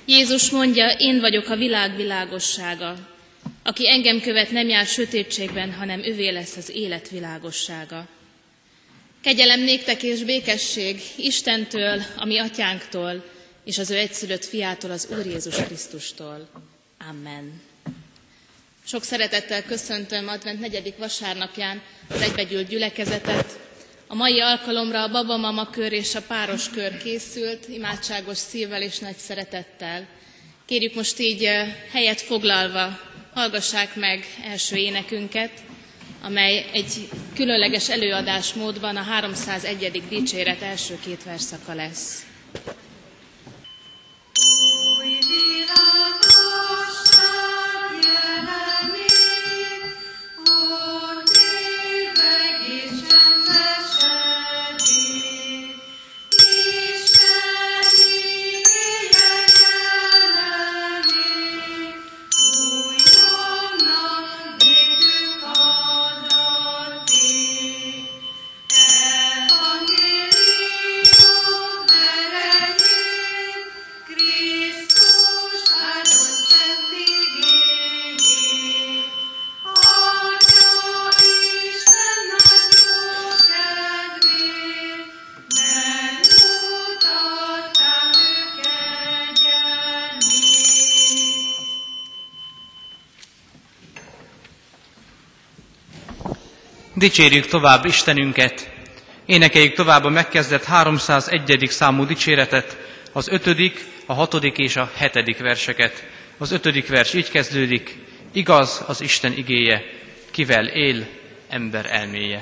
Jézus mondja, én vagyok a világ világossága. Aki engem követ, nem jár sötétségben, hanem övé lesz az élet világossága. Kegyelem néktek és békesség Istentől, a mi atyánktól, és az ő egyszülött fiától, az Úr Jézus Krisztustól. Amen. Sok szeretettel köszöntöm advent 4. vasárnapján az egybegyűlt gyülekezetet. A mai alkalomra a babamama kör és a páros kör készült, imádságos szívvel és nagy szeretettel. Kérjük most így helyet foglalva, hallgassák meg első énekünket, amely egy különleges előadásmódban a 301. dicséret első 2 versszaka lesz. Dicsérjük tovább Istenünket, énekeljük tovább a megkezdett 301. számú dicséretet, az 5., a 6. és a 7. verseket. Az 5. vers így kezdődik: igaz az Isten igéje, kivel él ember elméje.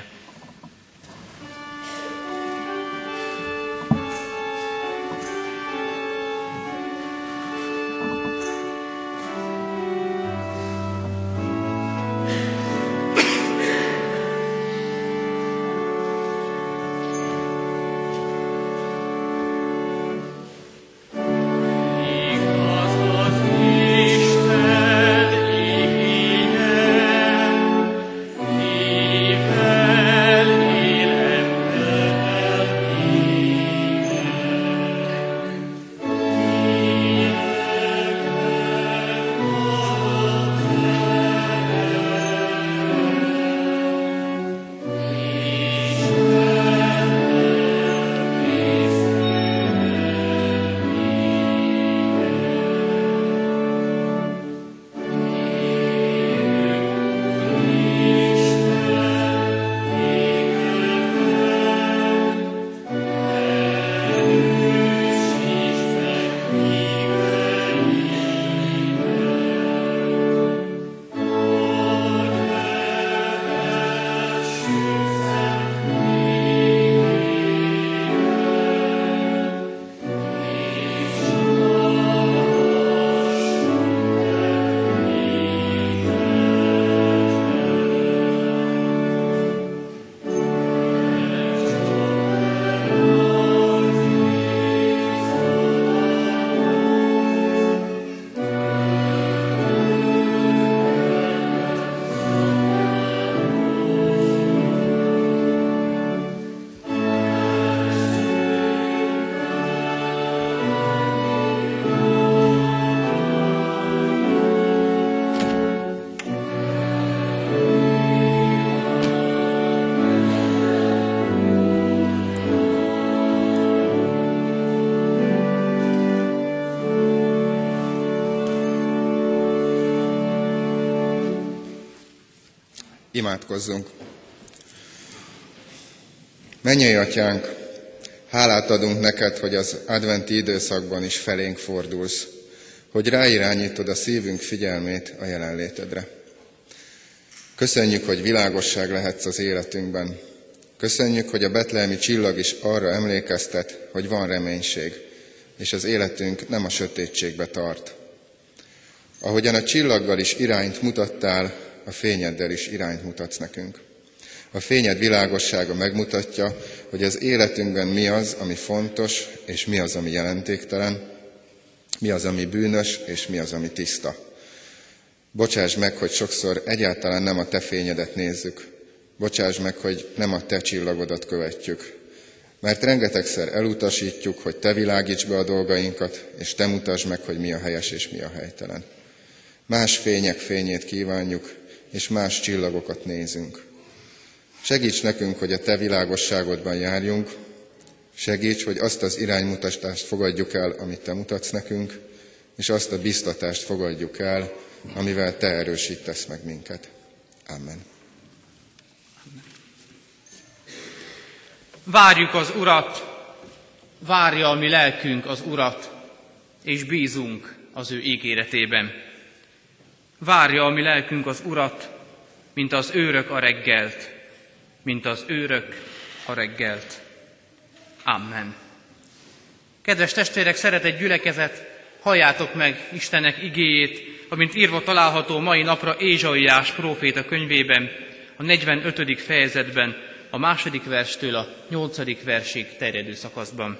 Imádkozzunk! Mennyei Atyánk, hálát adunk neked, hogy az adventi időszakban is felénk fordulsz, hogy ráirányítod a szívünk figyelmét a jelenlétedre. Köszönjük, hogy világosság lehetsz az életünkben. Köszönjük, hogy a betlehemi csillag is arra emlékeztet, hogy van reménység, és az életünk nem a sötétségbe tart. Ahogyan a csillaggal is irányt mutattál, a fényeddel is irányt mutatsz nekünk. A fényed világossága megmutatja, hogy az életünkben mi az, ami fontos, és mi az, ami jelentéktelen, mi az, ami bűnös, és mi az, ami tiszta. Bocsáss meg, hogy sokszor egyáltalán nem a te fényedet nézzük. Bocsáss meg, hogy nem a te csillagodat követjük. Mert rengetegszer elutasítjuk, hogy Te világíts be a dolgainkat, és Te mutasd meg, hogy mi a helyes és mi a helytelen. Más fények fényét kívánjuk, és más csillagokat nézünk. Segíts nekünk, hogy a Te világosságodban járjunk, segíts, hogy azt az iránymutatást fogadjuk el, amit Te mutatsz nekünk, és azt a biztatást fogadjuk el, amivel Te erősítesz meg minket. Amen. Várjuk az Urat, várja a mi lelkünk az Urat, és bízunk az ő ígéretében. Várja a mi lelkünk az Urat, mint az őrök a reggelt, mint az őrök a reggelt. Amen. Kedves testvérek, szeretett gyülekezet, halljátok meg Istennek igéjét, amint írva található mai napra Ézsaiás próféta könyvében, a 45. fejezetben, a 2. verstől a 8. versig terjedő szakaszban.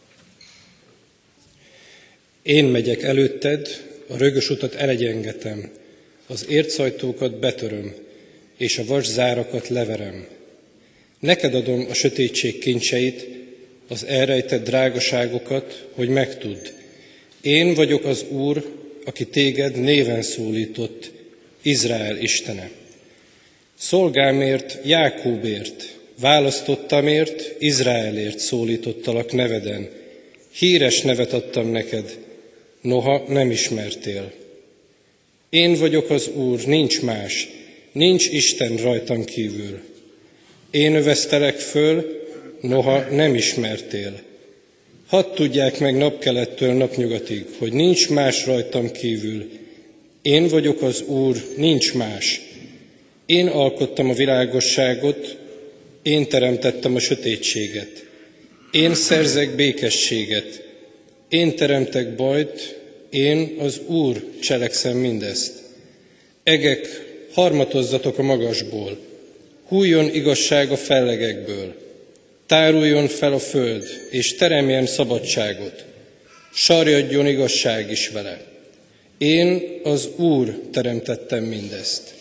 Én megyek előtted, a rögös utat elegyengetem, az ércajtókat betöröm, és a vaszárakat leverem. Neked adom a sötétség kincseit, az elrejtett drágaságokat, hogy megtudd. Én vagyok az Úr, aki téged néven szólított, Izrael Istene. Szolgámért, Jákóbért, választottamért, Izraelért szólítottalak neveden. Híres nevet adtam neked, noha nem ismertél. Én vagyok az Úr, nincs más, nincs Isten rajtam kívül. Én öveztelek föl, noha nem ismertél. Hadd tudják meg napkelettől napnyugatig, hogy nincs más rajtam kívül. Én vagyok az Úr, nincs más. Én alkottam a világosságot, én teremtettem a sötétséget. Én szerzek békességet, én teremtek bajt, én az Úr cselekszem mindezt. Egek, harmatozzatok a magasból, hújjon igazság a fellegekből, táruljon fel a föld, és teremjen szabadságot, sarjadjon igazság is vele. Én az Úr teremtettem mindezt.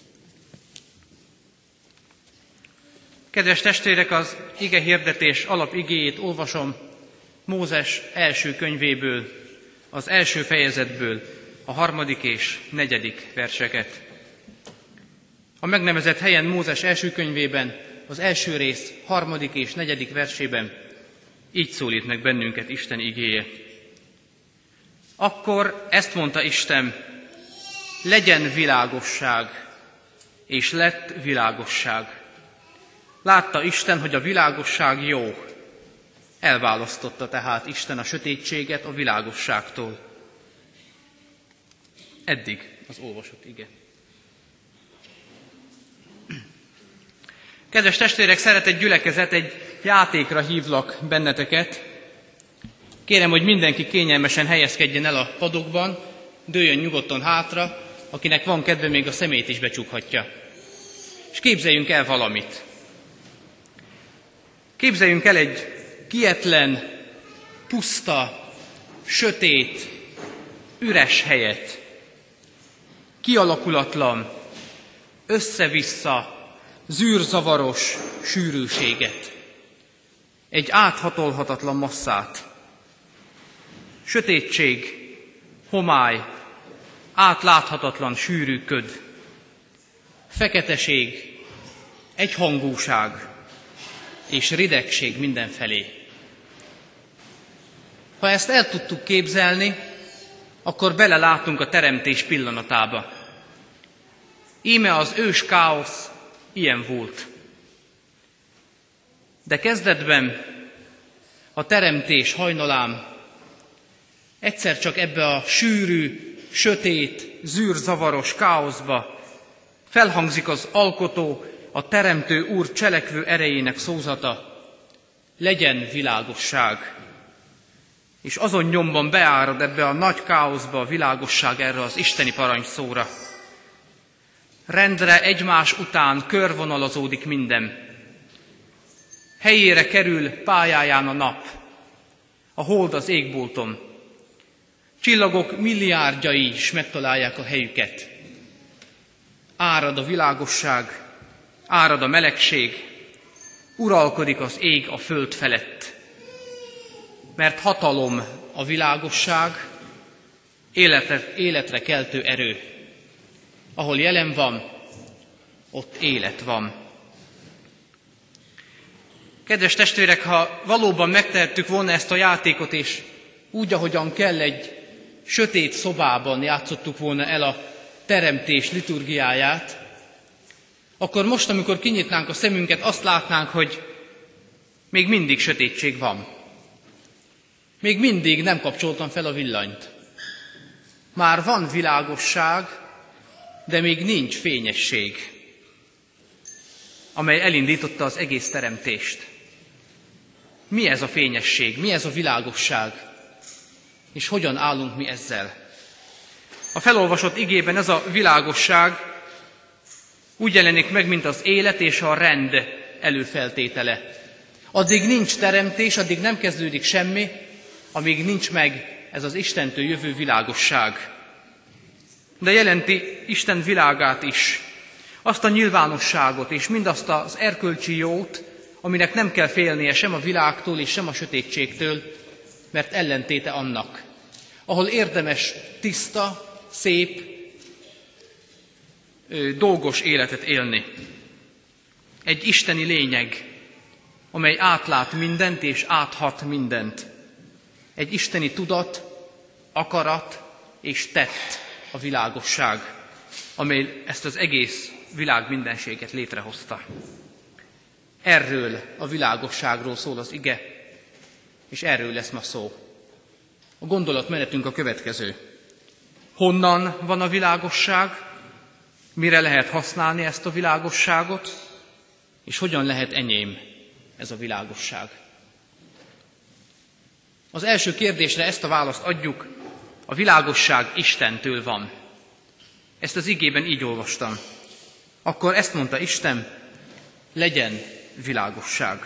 Kedves testvérek, az ige hirdetés alapigéjét olvasom Mózes első könyvéből, az első fejezetből, a 3. és 4. verseket. A megnevezett helyen Mózes első könyvében, az első rész 3. és 4. versében így szólít meg bennünket Isten igéje. Akkor ezt mondta Isten, legyen világosság, és lett világosság. Látta Isten, hogy a világosság jó. Elválasztotta tehát Isten a sötétséget a világosságtól. Eddig az olvasott ige. Kedves testvérek, szeretett gyülekezet, egy játékra hívlak benneteket. Kérem, hogy mindenki kényelmesen helyezkedjen el a padokban, dőljön nyugodtan hátra, akinek van kedve, még a szemét is becsukhatja. És képzeljünk el valamit. Képzeljünk el egy kietlen, puszta, sötét, üres helyet. Kialakulatlan, össze-vissza, zűrzavaros sűrűséget. Egy áthatolhatatlan masszát. Sötétség, homály, átláthatatlan sűrű köd. Feketeség, egyhangúság és ridegség mindenfelé. Ha ezt el tudtuk képzelni, akkor belelátunk a teremtés pillanatába. Íme az ős káosz ilyen volt. De kezdetben a teremtés hajnalán egyszer csak ebbe a sűrű, sötét, zűrzavaros káoszba felhangzik az alkotó, a teremtő Úr cselekvő erejének szózata, legyen világosság. És azon nyomban beárad ebbe a nagy káoszba a világosság erre az isteni parancsszóra. Rendre egymás után körvonalazódik minden. Helyére kerül pályáján a nap, a hold az égbolton. Csillagok milliárdjai is megtalálják a helyüket. Árad a világosság, árad a melegség, uralkodik az ég a föld felett, mert hatalom a világosság, életre keltő erő. Ahol jelen van, ott élet van. Kedves testvérek, ha valóban megtehettük volna ezt a játékot, és úgy, ahogyan kell, egy sötét szobában játszottuk volna el a teremtés liturgiáját, akkor most, amikor kinyitnánk a szemünket, azt látnánk, hogy még mindig sötétség van. Még mindig nem kapcsoltam fel a villanyt. Már van világosság, de még nincs fényesség, amely elindította az egész teremtést. Mi ez a fényesség? Mi ez a világosság? És hogyan állunk mi ezzel? A felolvasott igében ez a világosság úgy jelenik meg, mint az élet és a rend előfeltétele. Addig nincs teremtés, addig nem kezdődik semmi, amíg nincs meg ez az Istentől jövő világosság. De jelenti Isten világát is, azt a nyilvánosságot és mindazt az erkölcsi jót, aminek nem kell félnie sem a világtól és sem a sötétségtől, mert ellentéte annak. Ahol érdemes tiszta, szép, dolgos életet élni. Egy isteni lényeg, amely átlát mindent és áthat mindent. Egy isteni tudat, akarat és tett a világosság, amely ezt az egész világ mindenséget létrehozta. Erről a világosságról szól az ige, és erről lesz ma szó. A gondolatmenetünk a következő. Honnan van a világosság? Mire lehet használni ezt a világosságot? És hogyan lehet enyém ez a világosság? Az első kérdésre ezt a választ adjuk, a világosság Istentől van. Ezt az igében így olvastam. Akkor ezt mondta Isten, legyen világosság.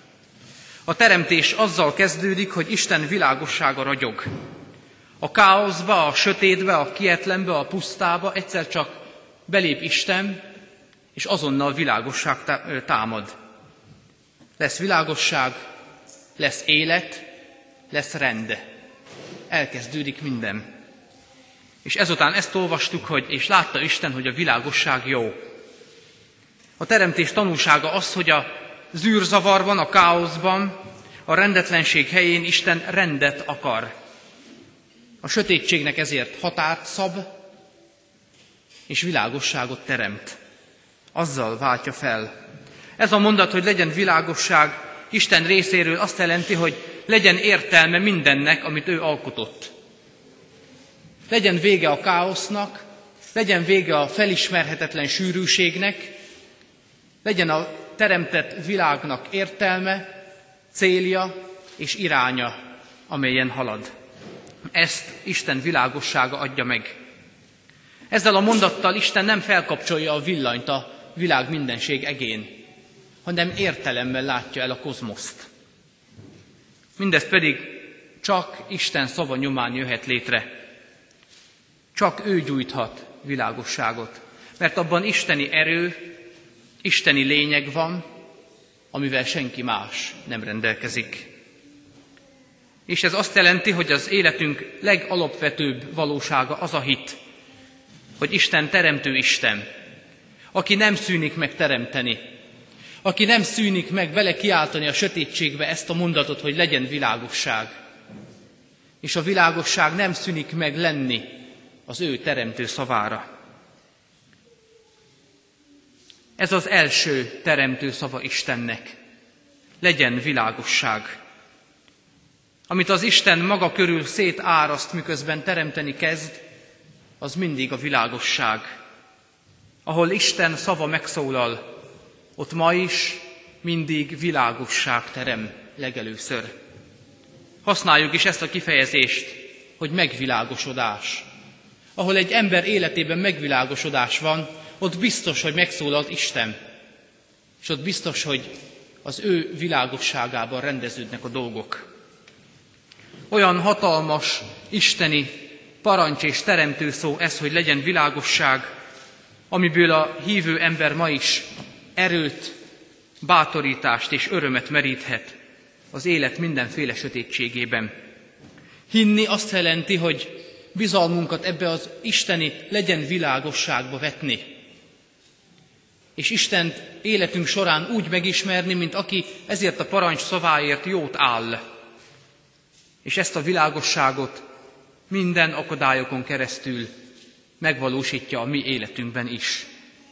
A teremtés azzal kezdődik, hogy Isten világossága ragyog. A káoszba, a sötétbe, a kietlenbe, a pusztába egyszer csak belép Isten, és azonnal világosság támad. Lesz világosság, lesz élet, lesz rend. Elkezdődik minden. És ezután ezt olvastuk, és látta Isten, hogy a világosság jó. A teremtés tanúsága az, hogy a zűrzavarban, a káoszban, a rendetlenség helyén Isten rendet akar. A sötétségnek ezért határt szab, és világosságot teremt. Azzal váltja fel. Ez a mondat, hogy legyen világosság, Isten részéről azt jelenti, hogy legyen értelme mindennek, amit ő alkotott. Legyen vége a káosznak, legyen vége a felismerhetetlen sűrűségnek, legyen a teremtett világnak értelme, célja és iránya, amelyen halad. Ezt Isten világossága adja meg. Ezzel a mondattal Isten nem felkapcsolja a villanyt a világ mindenség egén, hanem értelemmel látja el a kozmoszt. Mindez pedig csak Isten szava nyomán jöhet létre. Csak ő gyújthat világosságot, mert abban isteni erő, isteni lényeg van, amivel senki más nem rendelkezik. És ez azt jelenti, hogy az életünk legalapvetőbb valósága az a hit, hogy Isten teremtő Isten, aki nem szűnik meg teremteni, aki nem szűnik meg vele kiáltani a sötétségbe ezt a mondatot, hogy legyen világosság. És a világosság nem szűnik meg lenni az ő teremtő szavára. Ez az első teremtő szava Istennek. Legyen világosság. Amit az Isten maga körül szétáraszt, miközben teremteni kezd, az mindig a világosság. Ahol Isten szava megszólal, ott ma is mindig világosság terem legelőször. Használjuk is ezt a kifejezést, hogy megvilágosodás. Ahol egy ember életében megvilágosodás van, ott biztos, hogy megszólalt Isten. És ott biztos, hogy az ő világosságában rendeződnek a dolgok. Olyan hatalmas, isteni parancs és teremtő szó ez, hogy legyen világosság, amiből a hívő ember ma is erőt, bátorítást és örömet meríthet az élet mindenféle sötétségében. Hinni azt jelenti, hogy bizalmunkat ebbe az isteni legyen világosságba vetni, és Istent életünk során úgy megismerni, mint aki ezért a parancs szaváért jót áll, és ezt a világosságot minden akadályokon keresztül megvalósítja a mi életünkben is.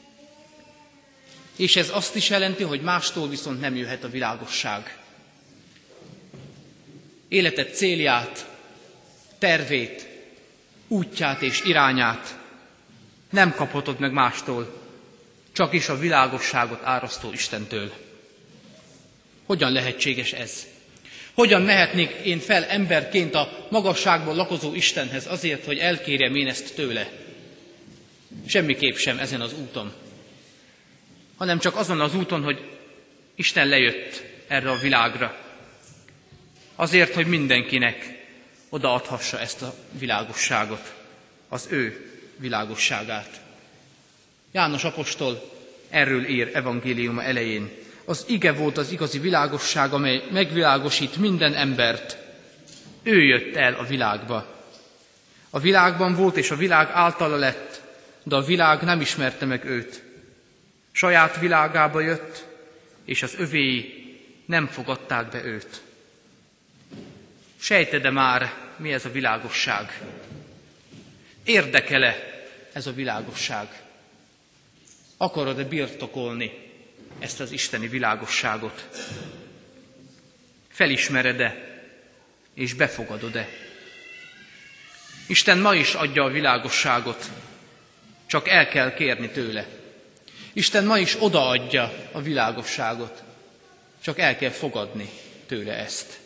És ez azt is jelenti, hogy mástól viszont nem jöhet a világosság. Életed célját, tervét, útját és irányát nem kaphatod meg mástól, csak is a világosságot árasztó Istentől. Hogyan lehetséges ez? Hogyan mehetnék én fel emberként a magasságban lakozó Istenhez azért, hogy elkérjem én ezt tőle? Semmiképp sem ezen az úton, hanem csak azon az úton, hogy Isten lejött erre a világra. Azért, hogy mindenkinek odaadhassa ezt a világosságot, az ő világosságát. János apostol erről ír evangéliuma elején. Az ige volt az igazi világosság, amely megvilágosít minden embert. Ő jött el a világba. A világban volt, és a világ általa lett, de a világ nem ismerte meg őt. Saját világába jött, és az övéi nem fogadták be őt. Sejted-e már, mi ez a világosság? Érdekel-e ez a világosság? Akarod-e birtokolni ezt az isteni világosságot? Felismered-e és befogadod-e? Isten ma is adja a világosságot, csak el kell kérni tőle. Isten ma is odaadja a világosságot, csak el kell fogadni tőle ezt.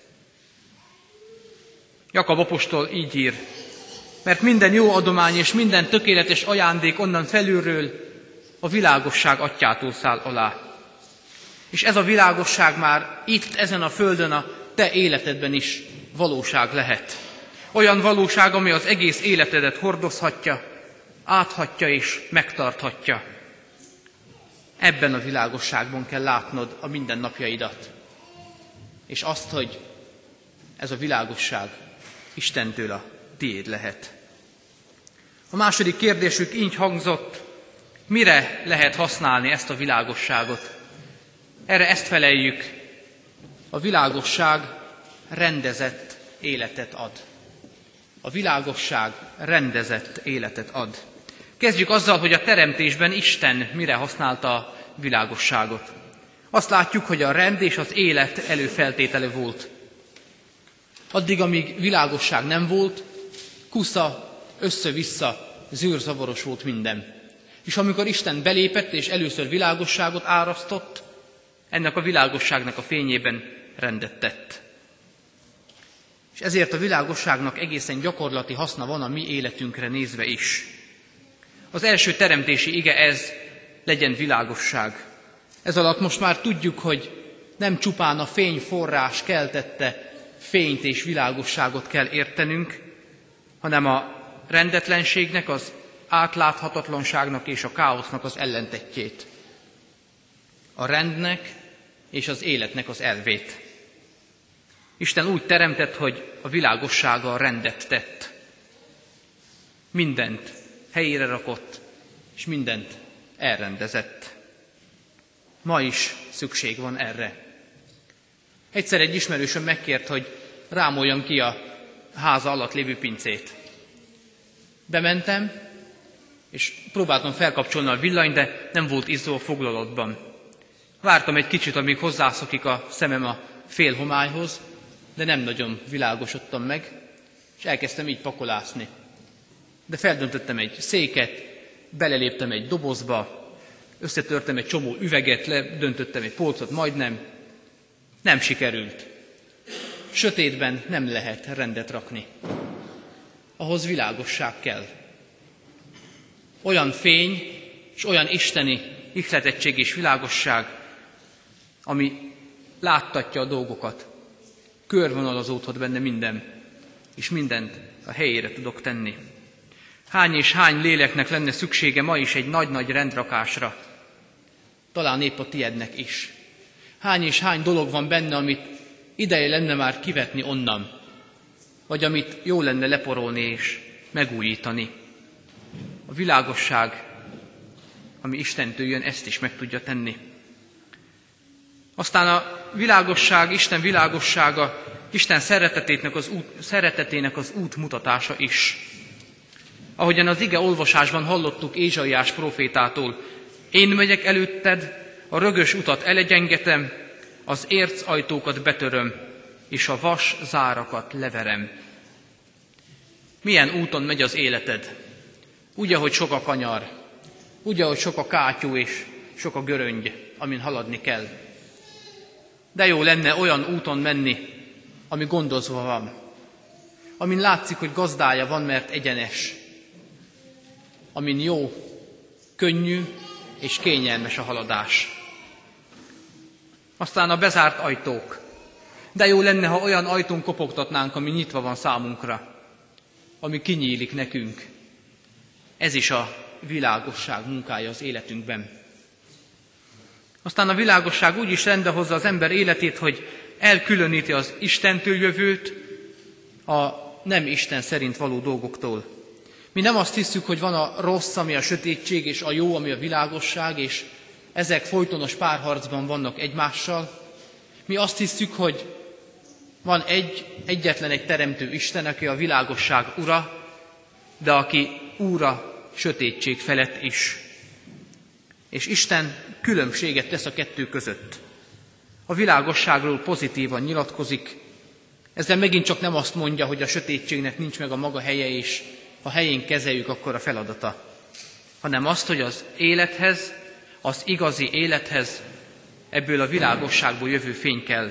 Jakab apostol így ír, mert minden jó adomány és minden tökéletes ajándék onnan felülről a világosság atyától száll alá. És ez a világosság már itt, ezen a földön, a te életedben is valóság lehet. Olyan valóság, ami az egész életedet hordozhatja, áthatja és megtarthatja. Ebben a világosságban kell látnod a mindennapjaidat. És azt, hogy ez a világosság Istentől a tiéd lehet. A második kérdésük így hangzott, mire lehet használni ezt a világosságot? Erre ezt feleljük, a világosság rendezett életet ad. A világosság rendezett életet ad. Kezdjük azzal, hogy a teremtésben Isten mire használta a világosságot. Azt látjuk, hogy a rend és az élet előfeltétele volt. Addig, amíg világosság nem volt, kusza, össze-vissza, zűrzavaros volt minden. És amikor Isten belépett és először világosságot árasztott, ennek a világosságnak a fényében rendet tett. És ezért a világosságnak egészen gyakorlati haszna van a mi életünkre nézve is. Az első teremtési ige ez, legyen világosság. Ez alatt most már tudjuk, hogy nem csupán a fényforrás keltette fényt és világosságot kell értenünk, hanem a rendetlenségnek, az átláthatatlanságnak és a káosznak az ellentettjét. A rendnek és az életnek az elvét. Isten úgy teremtett, hogy a világossággal rendet tett. Mindent helyére rakott, és mindent elrendezett. Ma is szükség van erre. Egyszer egy ismerősöm megkért, hogy rámoljam ki a háza alatt lévő pincét. Bementem, és próbáltam felkapcsolni a villanyt, de nem volt izzó a foglalatban. Vártam egy kicsit, amíg hozzászokik a szemem a félhomályhoz, de nem nagyon világosodtam meg, és elkezdtem így pakolászni. De feldöntöttem egy széket, beleléptem egy dobozba, összetörtem egy csomó üveget, ledöntöttem egy polcot, majdnem. Nem sikerült. Sötétben nem lehet rendet rakni. Ahhoz világosság kell. Olyan fény és olyan isteni ihletettség és világosság, ami láttatja a dolgokat. Körvonalazódhat benne minden, és mindent a helyére tudok tenni. Hány és hány léleknek lenne szüksége ma is egy nagy-nagy rendrakásra, talán épp a tiednek is. Hány és hány dolog van benne, amit ideje lenne már kivetni onnan, vagy amit jó lenne leporolni és megújítani. A világosság, ami Istentől jön, ezt is meg tudja tenni. Aztán a világosság, Isten világossága, Isten szeretetének az útmutatása is. Ahogyan az ige olvasásban hallottuk Ézsaiás prófétától, én megyek előtted, a rögös utat elegyengetem, az érc ajtókat betöröm, és a vas zárakat leverem. Milyen úton megy az életed? Úgy, ahogy sok a kanyar, úgy, ahogy sok a kátyú és sok a göröngy, amin haladni kell. De jó lenne olyan úton menni, ami gondozva van, amin látszik, hogy gazdája van, mert egyenes, amin jó, könnyű és kényelmes a haladás. Aztán a bezárt ajtók. De jó lenne, ha olyan ajtón kopogtatnánk, ami nyitva van számunkra, ami kinyílik nekünk. Ez is a világosság munkája az életünkben. Aztán a világosság úgy is rendbe hozza az ember életét, hogy elkülöníti az Istentől jövőt a nem Isten szerint való dolgoktól. Mi nem azt hiszük, hogy van a rossz, ami a sötétség, és a jó, ami a világosság, és ezek folytonos párharcban vannak egymással. Mi azt hiszük, hogy van egyetlen egy teremtő Isten, aki a világosság ura, de aki úra sötétség felett is. És Isten különbséget tesz a kettő között. A világosságról pozitívan nyilatkozik, ezzel megint csak nem azt mondja, hogy a sötétségnek nincs meg a maga helye, és ha helyén kezeljük, akkor a feladata, hanem azt, hogy az élethez, az igazi élethez ebből a világosságból jövő fény kell.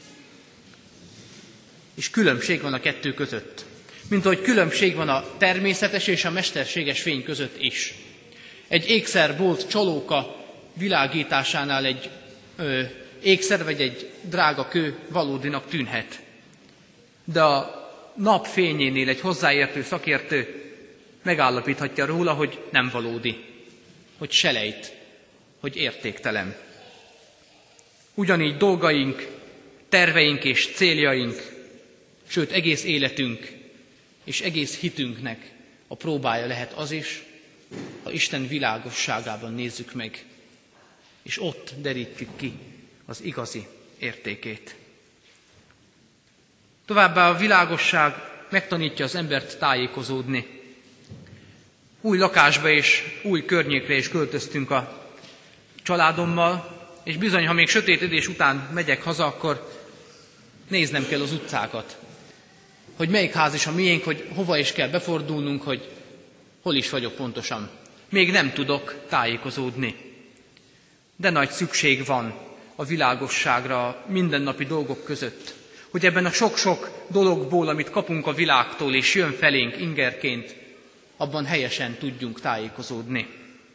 És különbség van a kettő között. Mint ahogy különbség van a természetes és a mesterséges fény között is. Egy ékszerbolt csalóka világításánál egy ékszer vagy egy drága kő valódinak tűnhet. De a napfényénél egy hozzáértő szakértő megállapíthatja róla, hogy nem valódi, hogy selejt, hogy értéktelen. Ugyanígy dolgaink, terveink és céljaink, sőt egész életünk és egész hitünknek a próbája lehet az is, ha Isten világosságában nézzük meg, és ott derítjük ki az igazi értékét. Továbbá a világosság megtanítja az embert tájékozódni. Új lakásba és új környékre is költöztünk a családommal, és bizony, ha még sötétedés után megyek haza, akkor néznem kell az utcákat, hogy melyik ház is a miénk, hogy hova is kell befordulnunk, hogy hol is vagyok pontosan. Még nem tudok tájékozódni. De nagy szükség van a világosságra a mindennapi dolgok között, hogy ebben a sok-sok dologból, amit kapunk a világtól és jön felénk ingerként, abban helyesen tudjunk tájékozódni.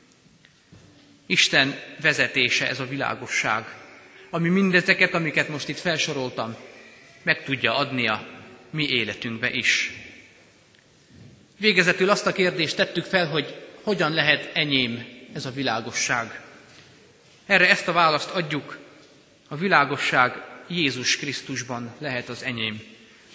Isten vezetése ez a világosság, ami mindezeket, amiket most itt felsoroltam, meg tudja adni a mi életünkbe is. Végezetül azt a kérdést tettük fel, hogy hogyan lehet enyém ez a világosság. Erre ezt a választ adjuk, a világosság Jézus Krisztusban lehet az enyém.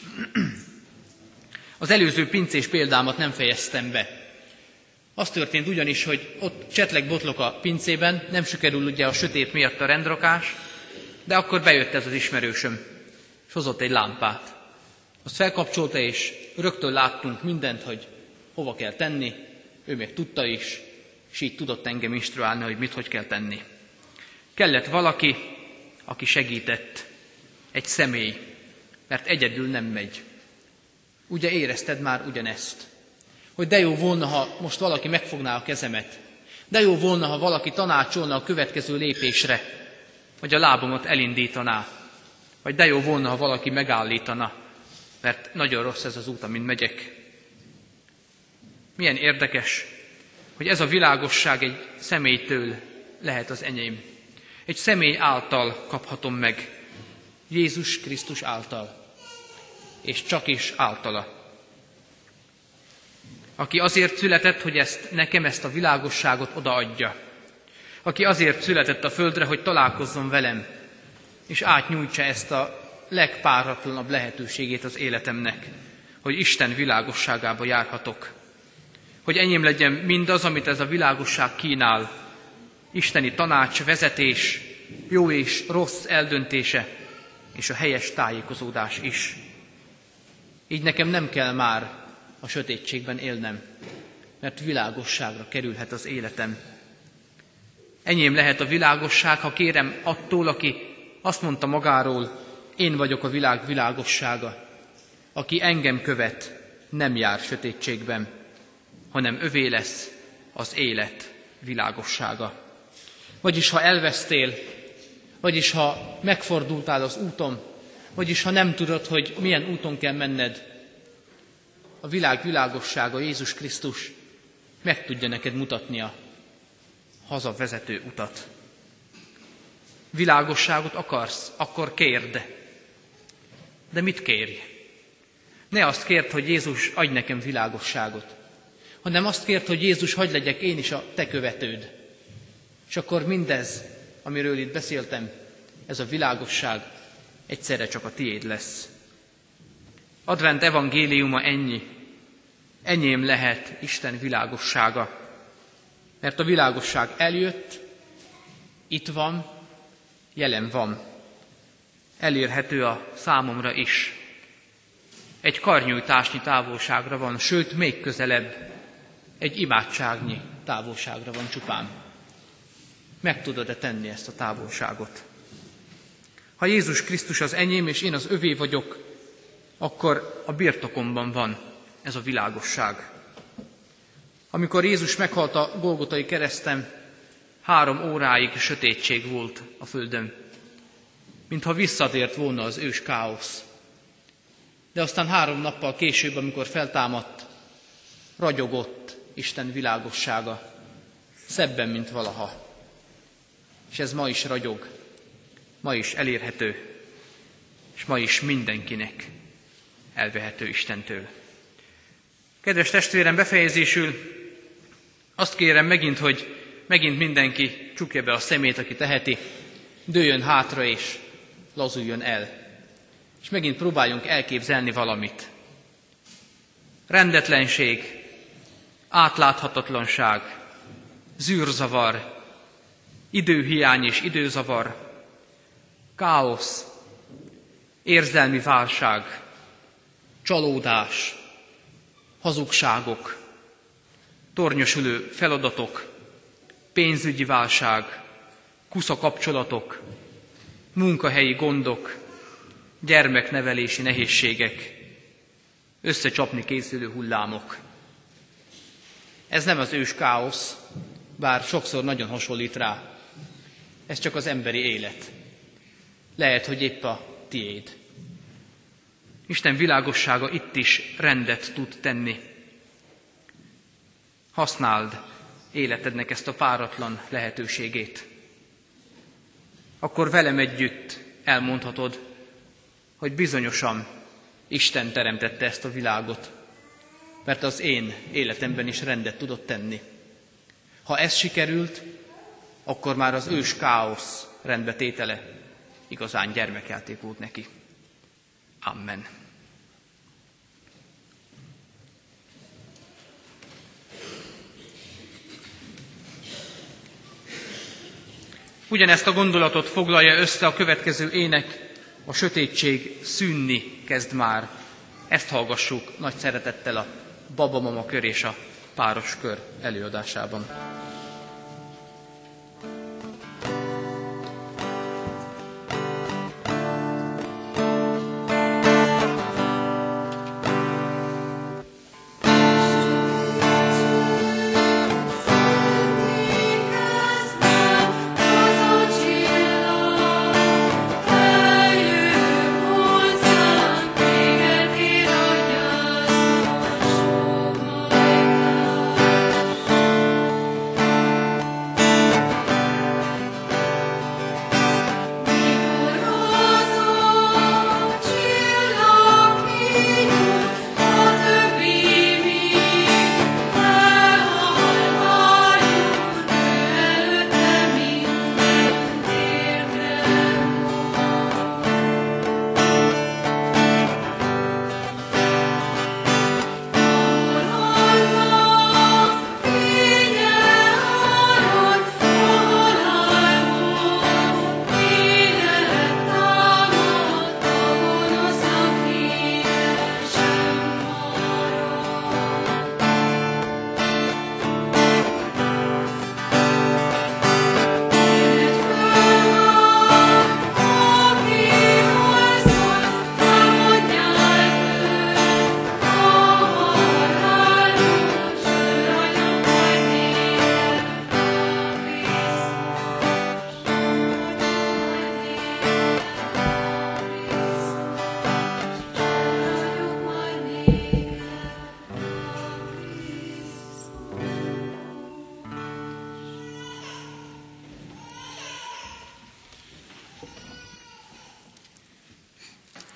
Az előző pincés példámat nem fejeztem be. Az történt ugyanis, hogy ott csetlek-botlok a pincében, nem sikerül ugye a sötét miatt a rendrakás, de akkor bejött ez az ismerősöm, és hozott egy lámpát. Azt felkapcsolta, és rögtön láttunk mindent, hogy hova kell tenni, ő még tudta is, és így tudott engem instruálni, hogy mit, hogy kell tenni. Kellett valaki, aki segített, egy személy, mert egyedül nem megy. Ugye érezted már ugyanezt, hogy de jó volna, ha most valaki megfogná a kezemet, de jó volna, ha valaki tanácsolna a következő lépésre, vagy a lábamat elindítaná, vagy de jó volna, ha valaki megállítana, mert nagyon rossz ez az út, amin megyek. Milyen érdekes, hogy ez a világosság egy személytől lehet az enyém. Egy személy által kaphatom meg, Jézus Krisztus által, és csak is általa. Aki azért született, hogy nekem ezt a világosságot odaadja. Aki azért született a földre, hogy találkozzon velem, és átnyújtsa ezt a legpáratlanabb lehetőségét az életemnek, hogy Isten világosságába járhatok. Hogy enyém legyen mindaz, amit ez a világosság kínál, isteni tanács, vezetés, jó és rossz eldöntése, és a helyes tájékozódás is. Így nekem nem kell már a sötétségben élnem, mert világosságra kerülhet az életem. Enyém lehet a világosság, ha kérem attól, aki azt mondta magáról, én vagyok a világ világossága. Aki engem követ, nem jár sötétségben, hanem övé lesz az élet világossága. Vagyis ha elvesztél, vagyis ha megfordultál az úton, vagyis ha nem tudod, hogy milyen úton kell menned, a világ világossága, Jézus Krisztus meg tudja neked mutatni a hazavezető utat. Világosságot akarsz, akkor kérd. De mit kérj? Ne azt kérd, hogy Jézus, adj nekem világosságot, hanem azt kérd, hogy Jézus, hadd legyek én is a te követőd. És akkor mindez, amiről itt beszéltem, ez a világosság egyszerre csak a tiéd lesz. Advent evangéliuma ennyi. Enyém lehet Isten világossága. Mert a világosság eljött, itt van, jelen van. Elérhető a számomra is. Egy karnyújtásnyi távolságra van, sőt, még közelebb, egy imádságnyi távolságra van csupán. Meg tudod-e tenni ezt a távolságot? Ha Jézus Krisztus az enyém, és én az övé vagyok, akkor a birtokomban van ez a világosság. Amikor Jézus meghalt a Golgotai kereszten, 3 óráig sötétség volt a földön, mintha visszatért volna az ős káosz. De aztán 3 nappal később, amikor feltámadt, ragyogott Isten világossága, szebben, mint valaha. És ez ma is ragyog, ma is elérhető, és ma is mindenkinek elvehető Istentől. Kedves testvérem, befejezésül azt kérem megint, hogy megint mindenki csukja be a szemét, aki teheti, dőljön hátra és lazuljon el. És megint próbáljunk elképzelni valamit. Rendetlenség, átláthatatlanság, zűrzavar, időhiány és időzavar, káosz, érzelmi válság, csalódás, hazugságok, tornyosuló feladatok, pénzügyi válság, kusza kapcsolatok, munkahelyi gondok, gyermeknevelési nehézségek, összecsapni készülő hullámok. Ez nem az ős káosz, bár sokszor nagyon hasonlít rá. Ez csak az emberi élet. Lehet, hogy épp a tiéd. Isten világossága itt is rendet tud tenni. Használd életednek ezt a páratlan lehetőségét. Akkor velem együtt elmondhatod, hogy bizonyosan Isten teremtette ezt a világot, mert az én életemben is rendet tudott tenni. Ha ez sikerült, akkor már az ős káosz rendbetétele igazán gyermekjáték volt neki. Amen. Ugyanezt a gondolatot foglalja össze a következő ének, a sötétség szűnni kezd már. Ezt hallgassuk nagy szeretettel a Babamama kör és a páros kör előadásában.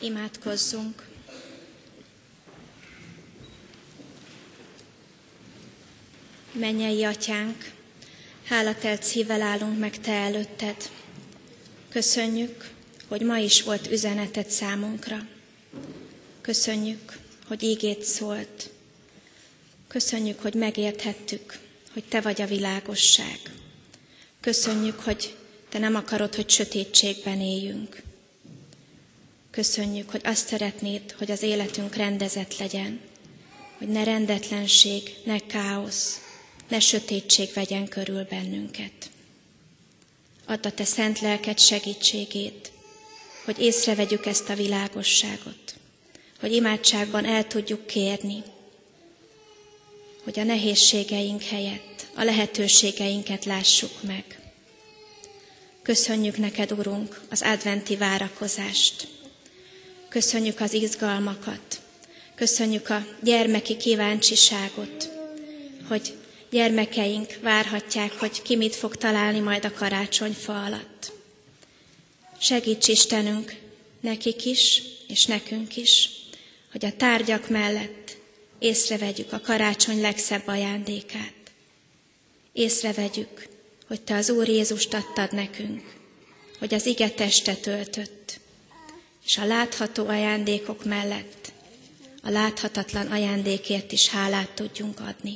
Imádkozzunk! Mennyei Atyánk, hálatelt szívvel állunk meg Te előtted. Köszönjük, hogy ma is volt üzeneted számunkra. Köszönjük, hogy ígéd szólt. Köszönjük, hogy megérthettük, hogy Te vagy a világosság. Köszönjük, hogy Te nem akarod, hogy sötétségben éljünk. Köszönjük, hogy azt szeretnéd, hogy az életünk rendezett legyen, hogy ne rendetlenség, ne káosz, ne sötétség vegyen körül bennünket. Add a Te szent lelked segítségét, hogy észrevegyük ezt a világosságot, hogy imádságban el tudjuk kérni, hogy a nehézségeink helyett a lehetőségeinket lássuk meg. Köszönjük neked, Urunk, az adventi várakozást. Köszönjük az izgalmakat. Köszönjük a gyermeki kíváncsiságot, hogy gyermekeink várhatják, hogy ki mit fog találni majd a karácsonyfa alatt. Segíts, Istenünk, nekik is, és nekünk is, hogy a tárgyak mellett észrevegyük a karácsony legszebb ajándékát. Észrevegyük, hogy Te az Úr Jézust adtad nekünk, hogy az ige testet öltött, és a látható ajándékok mellett a láthatatlan ajándékért is hálát tudjunk adni.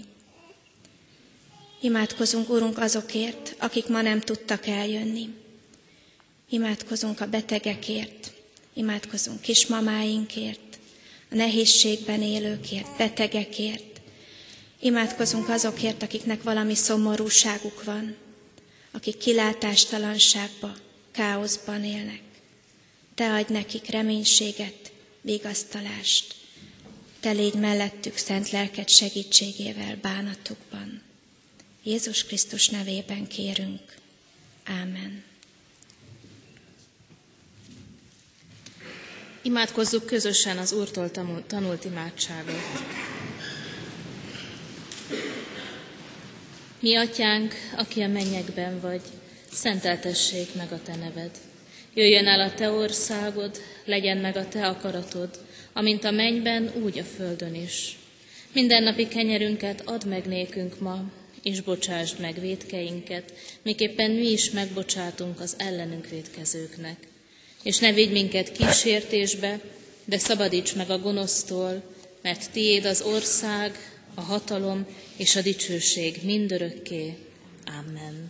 Imádkozunk, Urunk, azokért, akik ma nem tudtak eljönni. Imádkozunk a betegekért, imádkozunk kismamáinkért, a nehézségben élőkért, betegekért. Imádkozunk azokért, akiknek valami szomorúságuk van, akik kilátástalanságba, káoszban élnek. Te adj nekik reménységet, vigasztalást. Te légy mellettük szent lelked segítségével bánatukban. Jézus Krisztus nevében kérünk. Ámen. Imádkozzuk közösen az Úrtól tanult imádságot. Mi Atyánk, aki a mennyekben vagy, szenteltessék meg a Te neved. Jöjjön el a Te országod, legyen meg a Te akaratod, amint a mennyben, úgy a földön is. Mindennapi kenyerünket add meg nékünk ma, és bocsásd meg vétkeinket, miképpen mi is megbocsátunk az ellenünk vétkezőknek. És ne vigy minket kísértésbe, de szabadíts meg a gonosztól, mert Tiéd az ország, a hatalom és a dicsőség mindörökké. Amen.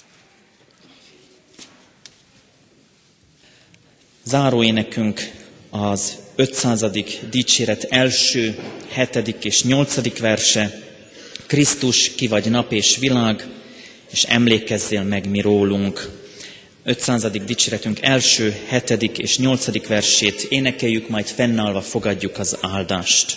Záróénekünk az 500. dicséret első, 7. és 8. verse. Krisztus, ki vagy nap és világ, és emlékezzél meg mi rólunk. 500. dicséretünk első, 7. és 8. versét énekeljük, majd fennállva fogadjuk az áldást.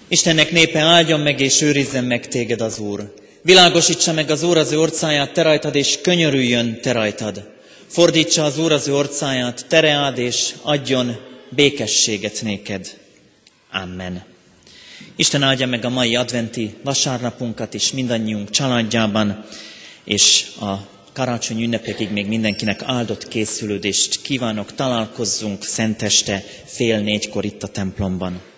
Istennek népe, áldjon meg és őrizzen meg téged az Úr. Világosítsa meg az Úr az ő orcáját te rajtad, és könyörüljön te rajtad. Fordítsa az Úr az ő orcáját te reád, és adjon békességet néked. Amen. Isten áldja meg a mai adventi vasárnapunkat is mindannyiunk családjában, és a karácsony ünnepekig még mindenkinek áldott készülődést kívánok. Találkozzunk szenteste 3:30 itt a templomban.